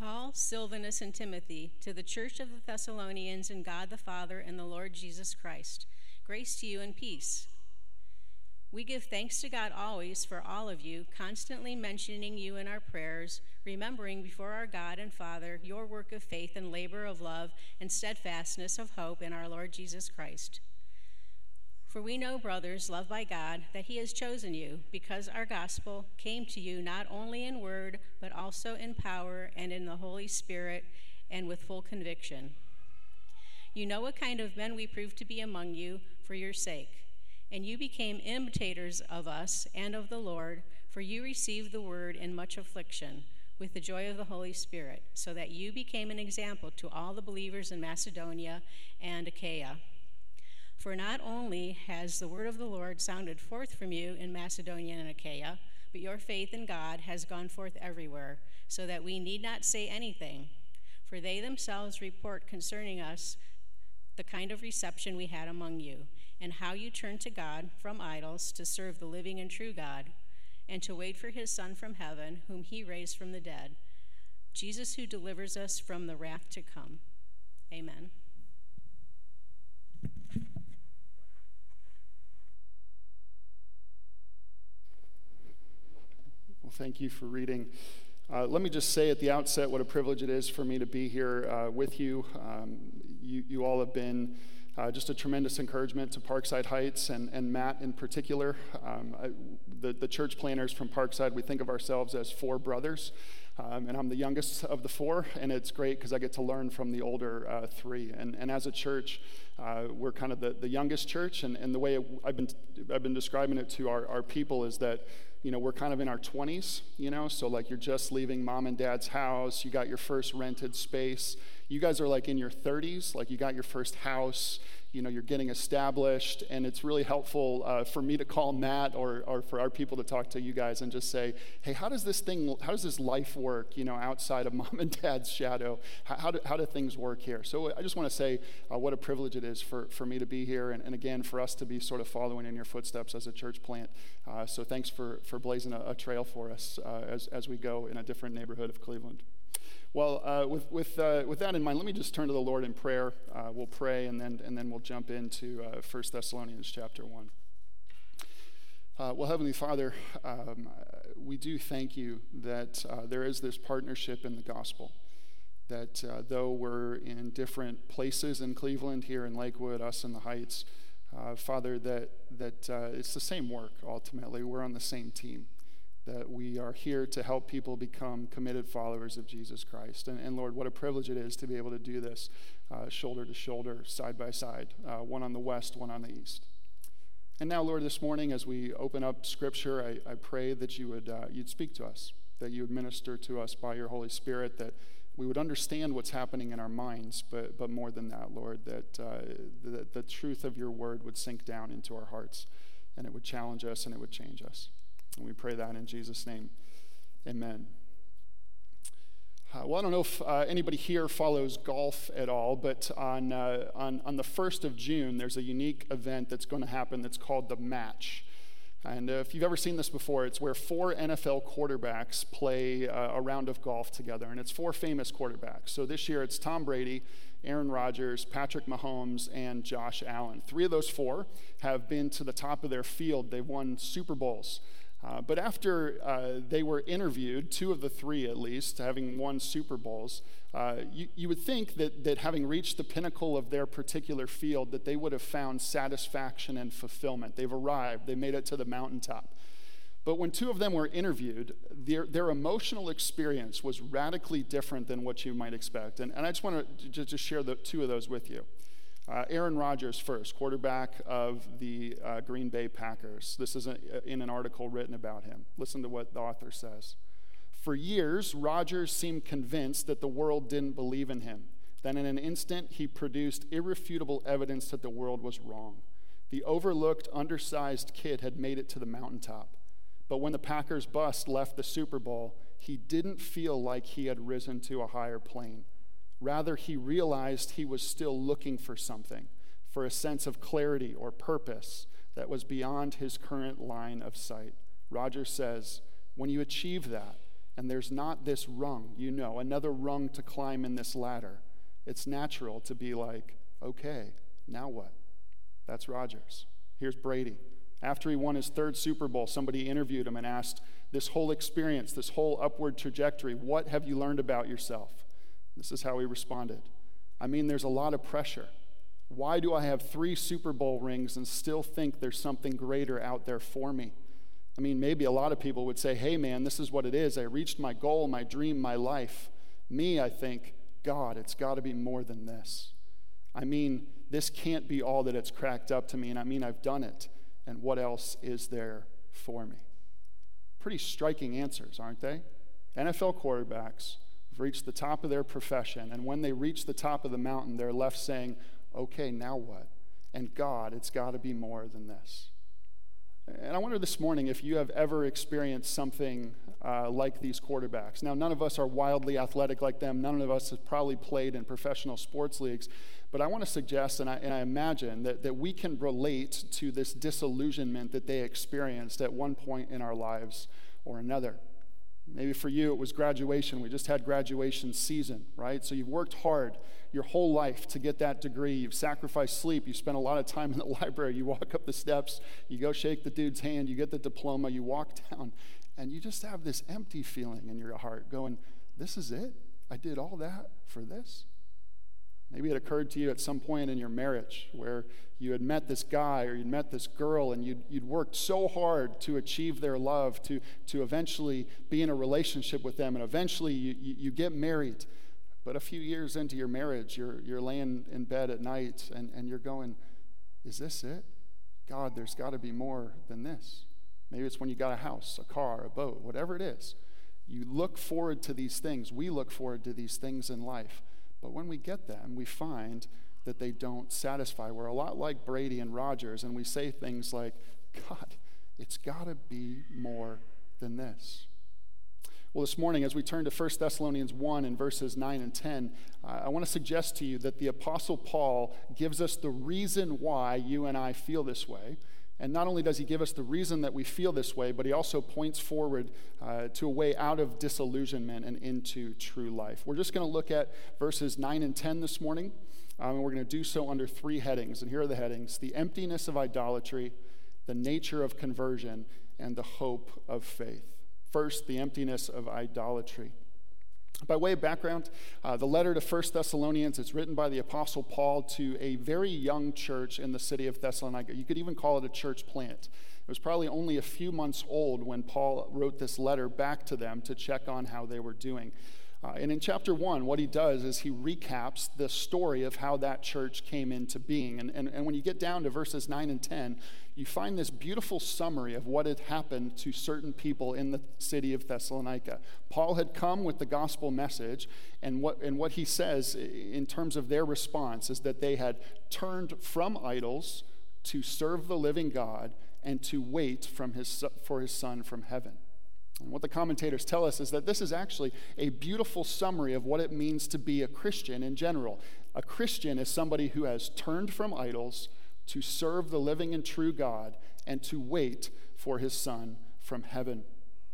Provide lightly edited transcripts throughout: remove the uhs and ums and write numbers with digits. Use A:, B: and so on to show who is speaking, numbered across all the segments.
A: Paul, Silvanus, and Timothy, to the church of the Thessalonians in God the Father and the Lord Jesus Christ, grace to you and peace. We give thanks to God always for all of you, constantly mentioning you in our prayers, remembering before our God and Father your work of faith and labor of love and steadfastness of hope in our Lord Jesus Christ. For we know, brothers, loved by God, that he has chosen you, because our gospel came to you not only in word, but also in power and in the Holy Spirit and with full conviction. You know what kind of men we proved to be among you for your sake, and you became imitators of us and of the Lord, for you received the word in much affliction, with the joy of the Holy Spirit, so that you became an example to all the believers in Macedonia and Achaia. For not only has the word of the Lord sounded forth from you in Macedonia and Achaia, but your faith in God has gone forth everywhere, so that we need not say anything. For they themselves report concerning us the kind of reception we had among you, and how you turned to God from idols to serve the living and true God, and to wait for his Son from heaven, whom he raised from the dead, Jesus, who delivers us from the wrath to come. Amen.
B: Well, thank you for reading. Let me just say at the outset what a privilege it is for me to be here with you. You all have been just a tremendous encouragement to Parkside Heights and Matt in particular. The church planners from Parkside, we think of ourselves as four brothers, and I'm the youngest of the four, and it's great because I get to learn from the older three. And as a church, we're kind of the youngest church, and the way I've been describing it to our people is that, you know, we're kind of in our 20s, you know, so like you're just leaving mom and dad's house, you got your first rented space. You guys are like in your 30s, like you got your first house, you know, you're getting established, and it's really helpful for me to call Matt or for our people to talk to you guys and just say, hey, how does this life work, you know, outside of mom and dad's shadow? How do things work here? So I just want to say what a privilege it is for me to be here, and again, for us to be sort of following in your footsteps as a church plant. So thanks for blazing a trail for us as we go in a different neighborhood of Cleveland. Well, with that in mind, let me just turn to the Lord in prayer. We'll pray, and then we'll jump into 1 Thessalonians chapter 1. Well, Heavenly Father, we do thank you that there is this partnership in the gospel, that though we're in different places in Cleveland, here in Lakewood, us in the Heights, Father, that it's the same work ultimately. We're on the same team, that we are here to help people become committed followers of Jesus Christ. And Lord, what a privilege it is to be able to do this shoulder to shoulder, side by side, one on the west, one on the east. And now, Lord, this morning as we open up Scripture, I pray that you'd speak to us, that you would minister to us by your Holy Spirit, that we would understand what's happening in our minds, but more than that, Lord, that the truth of your word would sink down into our hearts, and it would challenge us and it would change us. And we pray that in Jesus' name. Amen. Well, I don't know if anybody here follows golf at all, but on the 1st of June, there's a unique event that's going to happen that's called the Match. And if you've ever seen this before, it's where 4 NFL quarterbacks play a round of golf together, and it's 4 famous quarterbacks. So this year it's Tom Brady, Aaron Rodgers, Patrick Mahomes, and Josh Allen. 3 of those 4 have been to the top of their field. They've won Super Bowls. But after they were interviewed, 2 of the 3 at least, having won Super Bowls, you would think that having reached the pinnacle of their particular field, that they would have found satisfaction and fulfillment. They've arrived. They made it to the mountaintop. But when 2 of them were interviewed, their emotional experience was radically different than what you might expect. And I just want to just share 2 of those with you. Aaron Rodgers first, quarterback of the Green Bay Packers. This is in an article written about him. Listen to what the author says. For years, Rodgers seemed convinced that the world didn't believe in him. Then in an instant, he produced irrefutable evidence that the world was wrong. The overlooked, undersized kid had made it to the mountaintop. But when the Packers bust left the Super Bowl, he didn't feel like he had risen to a higher plane. Rather, he realized he was still looking for something, for a sense of clarity or purpose that was beyond his current line of sight. Rodgers says, when you achieve that, and there's not this rung, another rung to climb in this ladder, it's natural to be like, okay, now what? That's Rodgers. Here's Brady. After he won his third Super Bowl, somebody interviewed him and asked, this whole experience, this whole upward trajectory, what have you learned about yourself? This is how he responded. I mean, there's a lot of pressure. Why do I have 3 Super Bowl rings and still think there's something greater out there for me? I mean, maybe a lot of people would say, hey man, this is what it is. I reached my goal, my dream, my life. Me, I think, God, it's got to be more than this. I mean, this can't be all that it's cracked up to me, and I mean, I've done it, and what else is there for me? Pretty striking answers, aren't they? NFL quarterbacks have reached the top of their profession, and when they reach the top of the mountain, they're left saying, okay, now what? And God, it's got to be more than this. And I wonder this morning if you have ever experienced something like these quarterbacks. Now, none of us are wildly athletic like them. None of us have probably played in professional sports leagues. But I want to suggest, and I imagine, that we can relate to this disillusionment that they experienced at one point in our lives or another. Maybe for you it was graduation. We just had graduation season, right? So you've worked hard your whole life to get that degree. You've sacrificed sleep. You spent a lot of time in the library. You walk up the steps. You go shake the dude's hand. You get the diploma. You walk down. And you just have this empty feeling in your heart going, this is it? I did all that for this? Maybe it occurred to you at some point in your marriage where you had met this guy or you'd met this girl and you'd worked so hard to achieve their love, to eventually be in a relationship with them, and eventually you get married. But a few years into your marriage, you're laying in bed at night and you're going, is this it? God, there's got to be more than this. Maybe it's when you got a house, a car, a boat, whatever it is. You look forward to these things. We look forward to these things in life. But when we get them, we find that they don't satisfy. We're a lot like Brady and Rodgers, and we say things like, God, it's got to be more than this. Well, this morning, as we turn to 1 Thessalonians 1 and verses 9 and 10, I want to suggest to you that the Apostle Paul gives us the reason why you and I feel this way. And not only does he give us the reason that we feel this way, but he also points forward to a way out of disillusionment and into true life. We're just going to look at verses 9 and 10 this morning, and we're going to do so under 3 headings. And here are the headings: the emptiness of idolatry, the nature of conversion, and the hope of faith. First, the emptiness of idolatry. By way of background, the letter to 1 Thessalonians is written by the Apostle Paul to a very young church in the city of Thessalonica. You could even call it a church plant. It was probably only a few months old when Paul wrote this letter back to them to check on how they were doing. And in chapter 1, what he does is he recaps the story of how that church came into being. And when you get down to verses 9 and 10, you find this beautiful summary of what had happened to certain people in the city of Thessalonica. Paul had come with the gospel message, and what he says in terms of their response is that they had turned from idols to serve the living God and to wait for his Son from heaven. And what the commentators tell us is that this is actually a beautiful summary of what it means to be a Christian in general. A Christian is somebody who has turned from idols to serve the living and true God and to wait for his Son from heaven.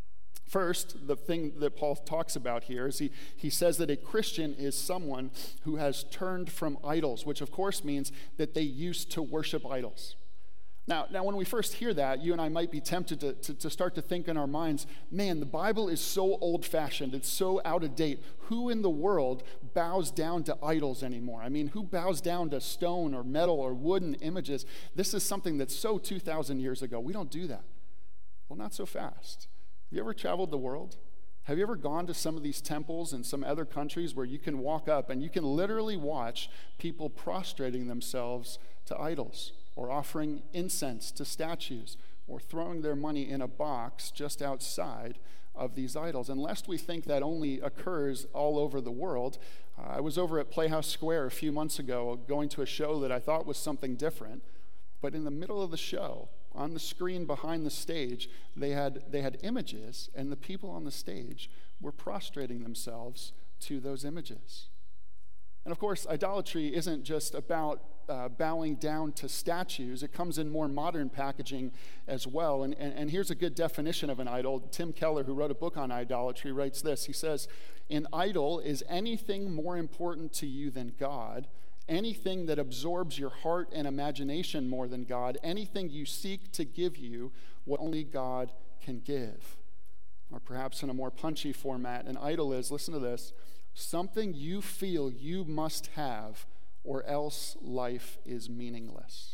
B: First, the thing that Paul talks about here is he says that a Christian is someone who has turned from idols, which of course means that they used to worship idols. Now, when we first hear that, you and I might be tempted to start to think in our minds, man, the Bible is so old-fashioned, it's so out of date. Who in the world bows down to idols anymore? I mean, who bows down to stone or metal or wooden images? This is something that's so 2,000 years ago. We don't do that. Well, not so fast. Have you ever traveled the world? Have you ever gone to some of these temples in some other countries where you can walk up and you can literally watch people prostrating themselves to idols, or offering incense to statues, or throwing their money in a box just outside of these idols? And lest we think that only occurs all over the world, I was over at Playhouse Square a few months ago going to a show that I thought was something different, but in the middle of the show, on the screen behind the stage, they had images, and the people on the stage were prostrating themselves to those images. And of course, idolatry isn't just about bowing down to statues. It comes in more modern packaging as well. And here's a good definition of an idol. Tim Keller, who wrote a book on idolatry, writes this. He says, "An idol is anything more important to you than God, anything that absorbs your heart and imagination more than God, anything you seek to give you what only God can give." Or perhaps in a more punchy format, an idol is, listen to this, something you feel you must have or else life is meaningless.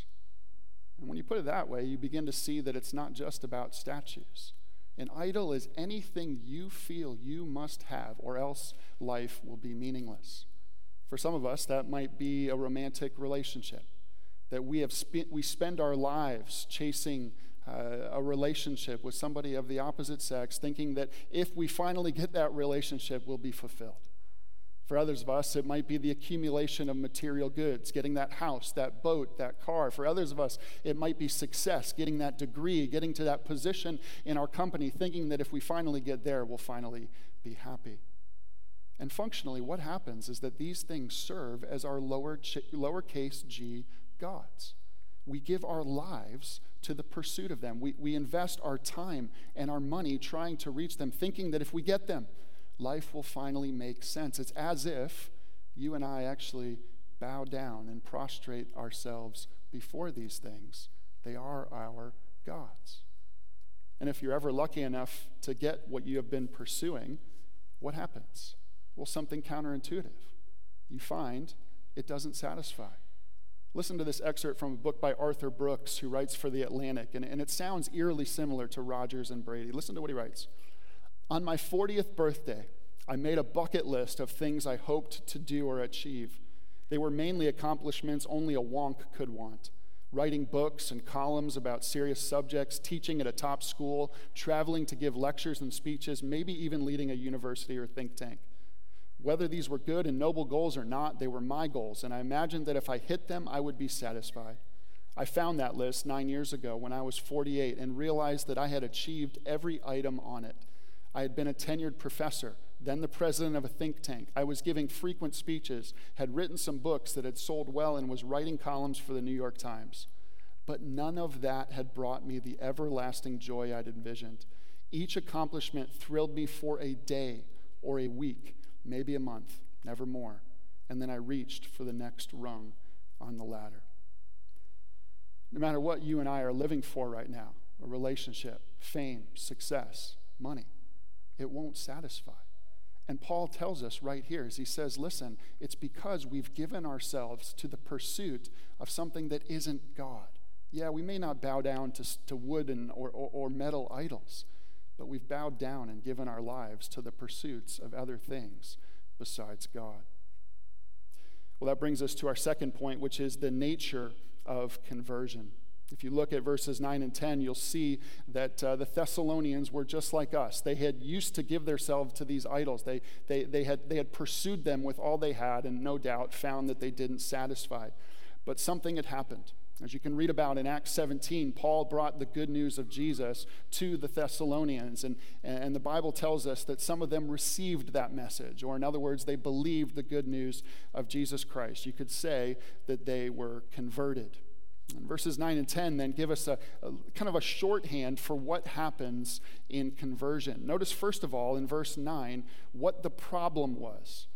B: And when you put it that way, you begin to see that it's not just about statues. An idol is anything you feel you must have or else life will be meaningless. For some of us, that might be a romantic relationship, that we spend our lives chasing a relationship with somebody of the opposite sex, thinking that if we finally get that relationship, we'll be fulfilled. For others of us, it might be the accumulation of material goods, getting that house, that boat, that car. For others of us, it might be success, getting that degree, getting to that position in our company, thinking that if we finally get there, we'll finally be happy. And functionally, what happens is that these things serve as our lowercase g gods. We give our lives to the pursuit of them. We invest our time and our money trying to reach them, thinking that if we get them, life will finally make sense. It's as if you and I actually bow down and prostrate ourselves before these things. They are our gods. And if you're ever lucky enough to get what you have been pursuing, what happens? Well, something counterintuitive. You find it doesn't satisfy. Listen to this excerpt from a book by Arthur Brooks, who writes for The Atlantic, and it sounds eerily similar to Rogers and Brady. Listen to what he writes. "On my 40th birthday, I made a bucket list of things I hoped to do or achieve. They were mainly accomplishments only a wonk could want. Writing books and columns about serious subjects, teaching at a top school, traveling to give lectures and speeches, maybe even leading a university or think tank. Whether these were good and noble goals or not, they were my goals, and I imagined that if I hit them, I would be satisfied. I found that list 9 years ago when I was 48 and realized that I had achieved every item on it. I had been a tenured professor, then the president of a think tank. I was giving frequent speeches, had written some books that had sold well, and was writing columns for the New York Times. But none of that had brought me the everlasting joy I'd envisioned. Each accomplishment thrilled me for a day or a week, maybe a month, never more. And then I reached for the next rung on the ladder." No matter what you and I are living for right now, a relationship, fame, success, money, it won't satisfy. And Paul tells us right here, as he says, listen, it's because we've given ourselves to the pursuit of something that isn't God. Yeah, we may not bow down to wood or metal idols, but we've bowed down and given our lives to the pursuits of other things besides God. Well, that brings us to our second point, which is the nature of conversion. If you look at verses 9 and 10, you'll see that the Thessalonians were just like us. They had used to give themselves to these idols. They had pursued them with all they had, and no doubt found that they didn't satisfy. But something had happened. As you can read about in Acts 17, Paul brought the good news of Jesus to the Thessalonians, and the Bible tells us that some of them received that message, or in other words, they believed the good news of Jesus Christ. You could say that they were converted. And verses 9 and 10 then give us a kind of a shorthand for what happens in conversion. Notice, first of all, in verse 9, what the problem was.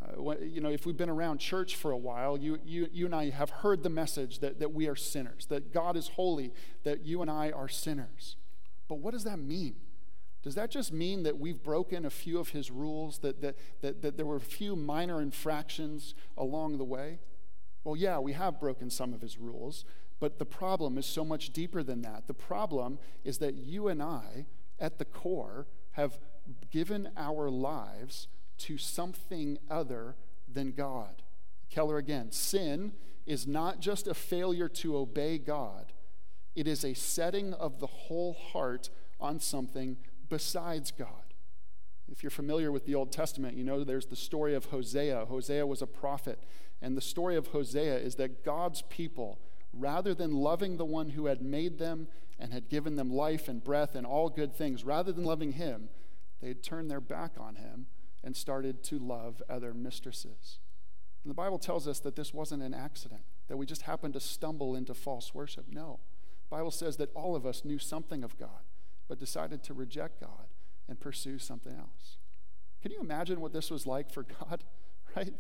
B: If we've been around church for a while, you and I have heard the message that we are sinners, that God is holy, that you and I are sinners. But what does that mean? Does that just mean that we've broken a few of his rules, that there were a few minor infractions along the way? Well, yeah, we have broken some of his rules, but the problem is so much deeper than that. The problem is that you and I, at the core, have given our lives to something other than God. Keller again, sin is not just a failure to obey God. It is a setting of the whole heart on something besides God. If you're familiar with the Old Testament, you know there's the story of Hosea. Hosea was a prophet, and the story of Hosea is that God's people, rather than loving the one who had made them and had given them life and breath and all good things, rather than loving him, they had turned their back on him and started to love other mistresses. And the Bible tells us that this wasn't an accident, that we just happened to stumble into false worship. No. The Bible says that all of us knew something of God, but decided to reject God and pursue something else. Can you imagine what this was like for God, right?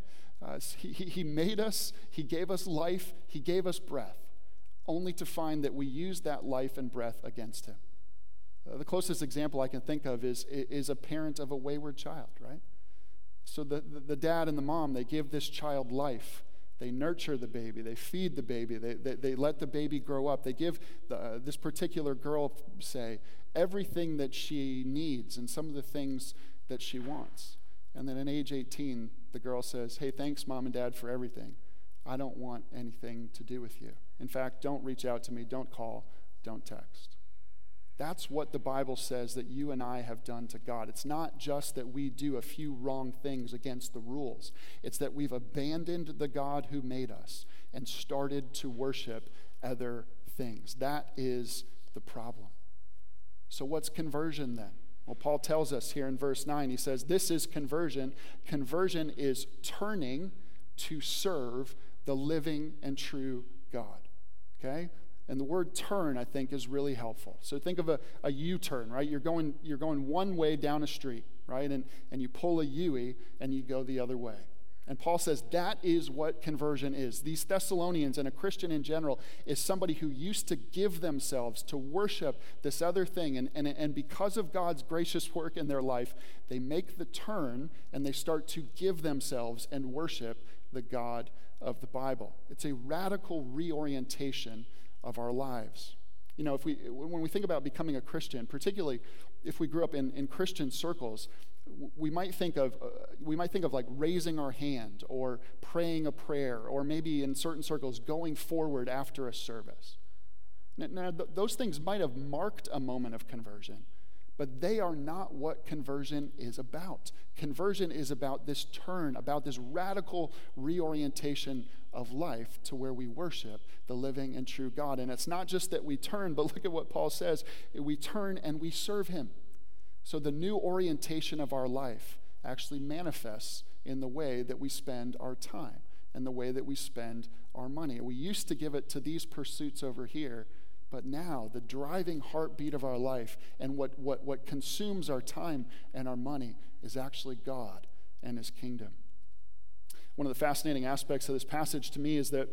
B: He made us, he gave us life, he gave us breath, only to find that we used that life and breath against him. The closest example I can think of is a parent of a wayward child, right? So the dad and the mom, they give this child life. They nurture the baby. They feed the baby. They let the baby grow up. They give this particular girl, say, everything that she needs and some of the things that she wants. And then at age 18, the girl says, hey, thanks, Mom and Dad, for everything. I don't want anything to do with you. In fact, don't reach out to me. Don't call. Don't text. That's what the Bible says that you and I have done to God. It's not just that we do a few wrong things against the rules. It's that we've abandoned the God who made us and started to worship other things. That is the problem. So what's conversion then? Well, Paul tells us here in verse 9, he says, this is conversion. Conversion is turning to serve the living and true God. Okay? And the word turn, I think, is really helpful. So think of a U-turn, right? You're going one way down a street, right? And you pull a U-ey and you go the other way. And Paul says that is what conversion is. These Thessalonians and a Christian in general is somebody who used to give themselves to worship this other thing. And because of God's gracious work in their life, they make the turn and they start to give themselves and worship the God of the Bible. It's a radical reorientation of our lives. You know, when we think about becoming a Christian, particularly if we grew up in Christian circles, we might think of like raising our hand or praying a prayer, or maybe in certain circles going forward after a service. Now those things might have marked a moment of conversion, but they are not what conversion is about. Conversion is about this turn, about this radical reorientation of life to where we worship the living and true God. And it's not just that we turn, but look at what Paul says. We turn and we serve him. So the new orientation of our life actually manifests in the way that we spend our time and the way that we spend our money. We used to give it to these pursuits over here, but now the driving heartbeat of our life and what consumes our time and our money is actually God and his kingdom. One of the fascinating aspects of this passage to me is that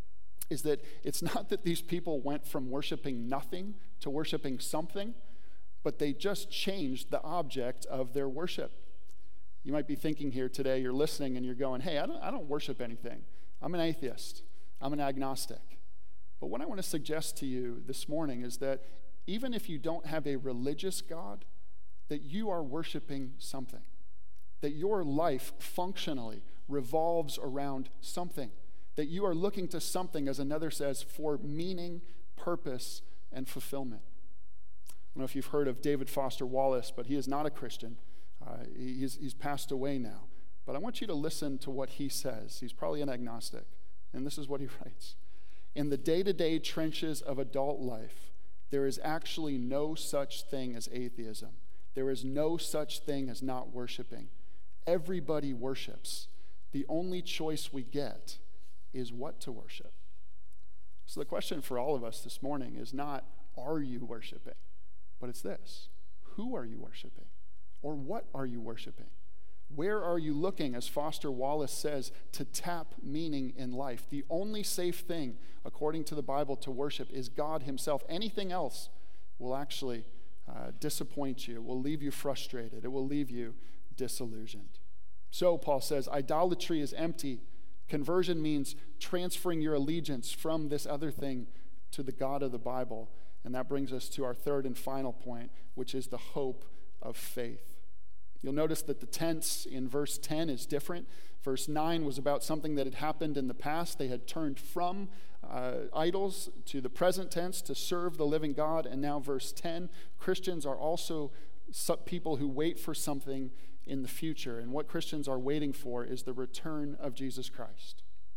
B: it's not that these people went from worshiping nothing to worshiping something, but they just changed the object of their worship. You might be thinking here today, you're listening and you're going, hey, I don't worship anything. I'm an atheist. I'm an agnostic. But what I want to suggest to you this morning is that even if you don't have a religious God, that you are worshiping something. That your life functionally revolves around something. That you are looking to something, as another says, for meaning, purpose, and fulfillment. I don't know if you've heard of David Foster Wallace, but he is not a Christian. He's passed away now. But I want you to listen to what he says. He's probably an agnostic. And this is what he writes. In the day-to-day trenches of adult life, there is actually no such thing as atheism. There is no such thing as not worshiping. Everybody worships. The only choice we get is what to worship. So the question for all of us this morning is not, are you worshiping? But it's this: who are you worshiping? Or what are you worshiping? Where are you looking, as Foster Wallace says, to tap meaning in life? The only safe thing, according to the Bible, to worship is God himself. Anything else will actually disappoint you, will leave you frustrated, it will leave you disillusioned. So, Paul says, idolatry is empty. Conversion means transferring your allegiance from this other thing to the God of the Bible. And that brings us to our third and final point, which is the hope of faith. You'll notice that the tense in verse 10 is different. Verse 9 was about something that had happened in the past. They had turned from idols to the present tense to serve the living God. And now verse 10, Christians are also people who wait for something in the future. And what Christians are waiting for is the return of Jesus Christ.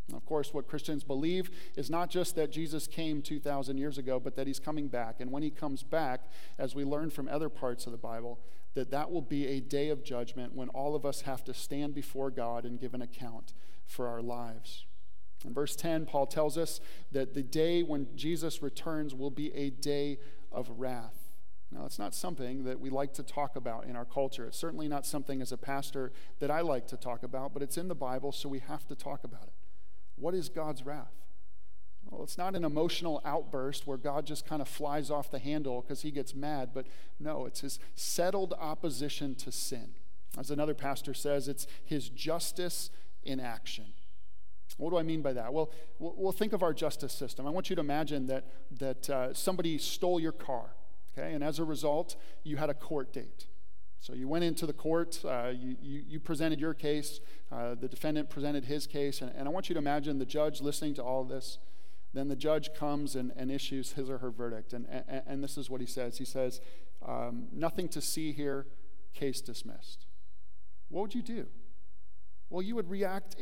B: Of course, what Christians believe is not just that Jesus came 2,000 years ago, but that he's coming back. And when he comes back, as we learn from other parts of the Bible, that will be a day of judgment when all of us have to stand before God and give an account for our lives. In verse 10, Paul tells us that the day when Jesus returns will be a day of wrath. Now, it's not something that we like to talk about in our culture. It's certainly not something as a pastor that I like to talk about, but it's in the Bible, so we have to talk about it. What is God's wrath? Well, it's not an emotional outburst where God just kind of flies off the handle because he gets mad, but no, it's his settled opposition to sin. As another pastor says, it's his justice in action. What do I mean by that? Well, we'll think of our justice system. I want you to imagine that somebody stole your car, okay? And as a result, you had a court date. So you went into the court, you presented your case, the defendant presented his case, and I want you to imagine the judge listening to all of this. Then the judge comes and issues his or her verdict, and this is what he says. He says, nothing to see here, case dismissed. What would you do? Well, you would react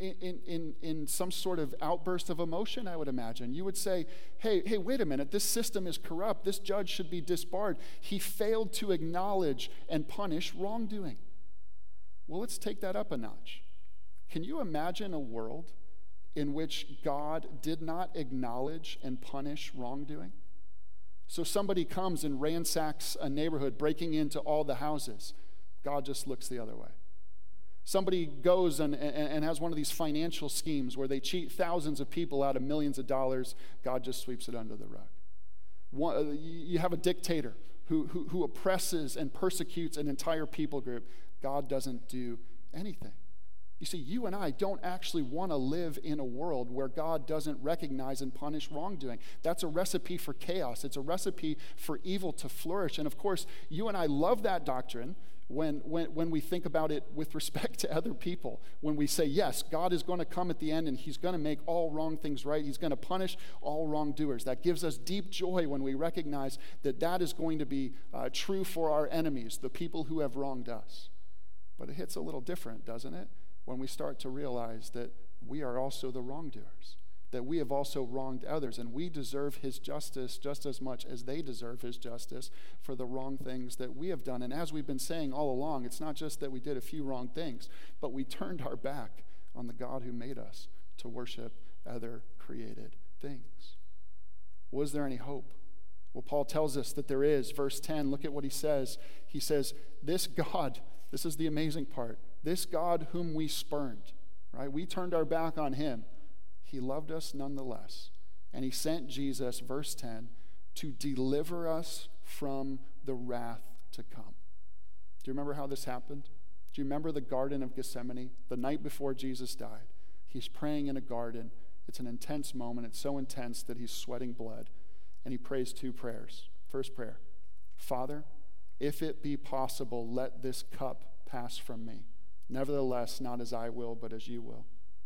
B: in some sort of outburst of emotion, I would imagine. You would say, hey, wait a minute, this system is corrupt. This judge should be disbarred. He failed to acknowledge and punish wrongdoing. Well, let's take that up a notch. Can you imagine a world in which God did not acknowledge and punish wrongdoing? So somebody comes and ransacks a neighborhood, breaking into all the houses. God just looks the other way. Somebody goes and has one of these financial schemes where they cheat thousands of people out of millions of dollars. God just sweeps it under the rug. You have a dictator who oppresses and persecutes an entire people group. God doesn't do anything. You see, you and I don't actually want to live in a world where God doesn't recognize and punish wrongdoing. That's a recipe for chaos. It's a recipe for evil to flourish. And of course, you and I love that doctrine when we think about it with respect to other people. When we say, yes, God is going to come at the end and he's going to make all wrong things right. He's going to punish all wrongdoers. That gives us deep joy when we recognize that is going to be true for our enemies, the people who have wronged us. But it hits a little different, doesn't it? When we start to realize that we are also the wrongdoers, that we have also wronged others, and we deserve his justice just as much as they deserve his justice for the wrong things that we have done. And as we've been saying all along, it's not just that we did a few wrong things, but we turned our back on the God who made us to worship other created things. Was there any hope? Well, Paul tells us that there is. Verse 10, look at what he says. He says, this God, this is the amazing part, this God whom we spurned, right? We turned our back on him. He loved us nonetheless. And he sent Jesus, verse 10, to deliver us from the wrath to come. Do you remember how this happened? Do you remember the Garden of Gethsemane, the night before Jesus died? He's praying in a garden. It's an intense moment. It's so intense that he's sweating blood. And he prays two prayers. First prayer, Father, if it be possible, let this cup pass from me. Nevertheless, not as I will, but as you will.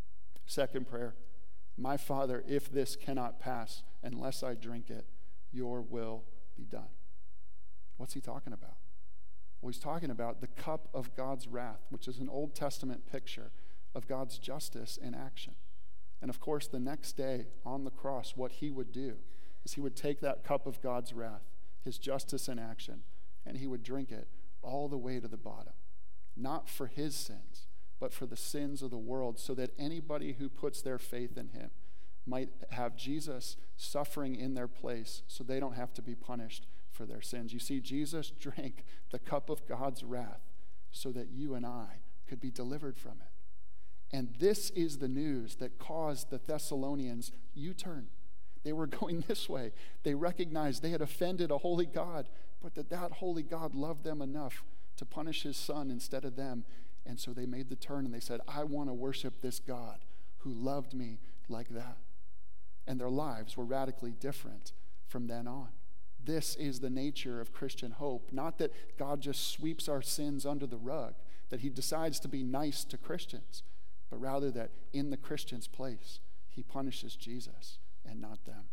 B: Second prayer, my Father, if this cannot pass unless I drink it, your will be done. What's he talking about? Well, he's talking about the cup of God's wrath, which is an Old Testament picture of God's justice in action. And of course, the next day on the cross, what he would do is he would take that cup of God's wrath, his justice in action, and he would drink it all the way to the bottom. Not for his sins, but for the sins of the world, so that anybody who puts their faith in him might have Jesus suffering in their place so they don't have to be punished for their sins. You see, Jesus drank the cup of God's wrath so that you and I could be delivered from it. And this is the news that caused the Thessalonians U-turn. They were going this way. They recognized they had offended a holy God, but that holy God loved them enough to punish his son instead of them. And so they made the turn and they said, I want to worship this God who loved me like that. And their lives were radically different from then on. This is the nature of Christian hope. Not that God just sweeps our sins under the rug, that he decides to be nice to Christians, but rather that in the Christian's place, he punishes Jesus and not them.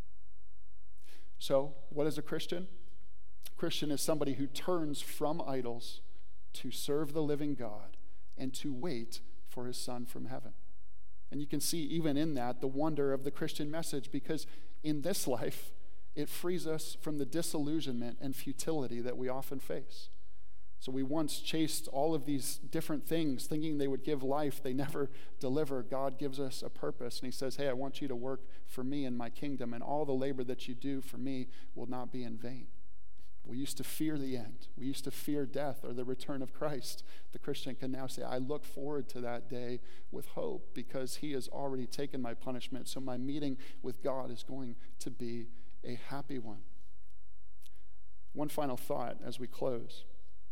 B: So, what is a Christian? A Christian is somebody who turns from idols to serve the living God and to wait for his Son from heaven. And you can see even in that the wonder of the Christian message, because in this life, it frees us from the disillusionment and futility that we often face. So we once chased all of these different things, thinking they would give life. They never deliver. God gives us a purpose, and he says, hey, I want you to work for me in my kingdom, and all the labor that you do for me will not be in vain. We used to fear the end. We used to fear death or the return of Christ. The Christian can now say, I look forward to that day with hope, because he has already taken my punishment. So my meeting with God is going to be a happy one. One final thought as we close.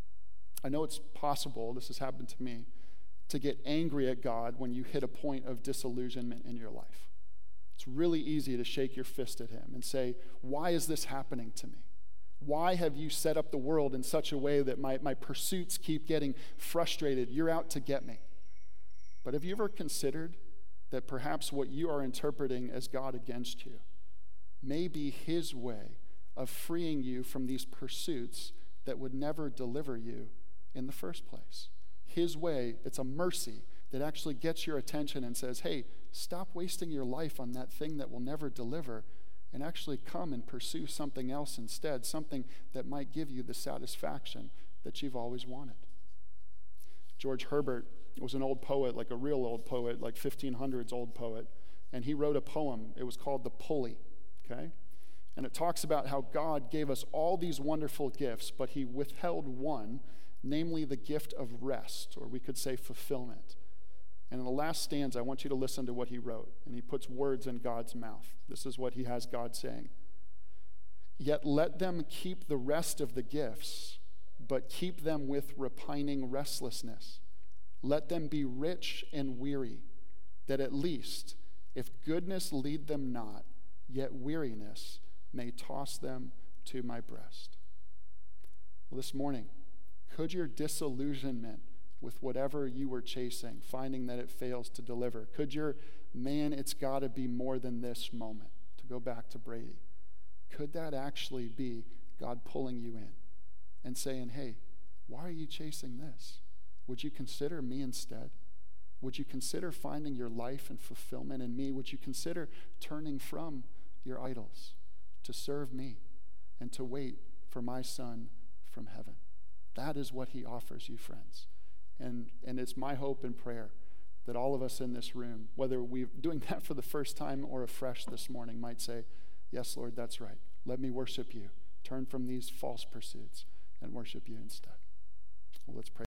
B: I know it's possible, this has happened to me, to get angry at God when you hit a point of disillusionment in your life. It's really easy to shake your fist at him and say, why is this happening to me? Why have you set up the world in such a way that my pursuits keep getting frustrated? You're out to get me. But have you ever considered that perhaps what you are interpreting as God against you may be his way of freeing you from these pursuits that would never deliver you in the first place? His way, it's a mercy that actually gets your attention and says, hey, stop wasting your life on that thing that will never deliver, and actually come and pursue something else instead, something that might give you the satisfaction that you've always wanted. George Herbert was an old poet, like a real old poet, like 1500s old poet, and he wrote a poem. It was called The Pulley, okay? And it talks about how God gave us all these wonderful gifts, but he withheld one, namely the gift of rest, or we could say fulfillment. And in the last stanza, I want you to listen to what he wrote. And he puts words in God's mouth. This is what he has God saying. Yet let them keep the rest of the gifts, but keep them with repining restlessness. Let them be rich and weary, that at least, if goodness lead them not, yet weariness may toss them to my breast. Well, this morning, could your disillusionment with whatever you were chasing, finding that it fails to deliver, could your, man, it's got to be more than this moment, to go back to Brady, could that actually be God pulling you in and saying, hey, why are you chasing this? Would you consider me instead? Would you consider finding your life and fulfillment in me? Would you consider turning from your idols to serve me and to wait for my Son from heaven? That is what he offers you, friends. And it's my hope and prayer that all of us in this room, whether we're doing that for the first time or afresh this morning, might say, yes, Lord, that's right. Let me worship you. Turn from these false pursuits and worship you instead. Well, let's pray.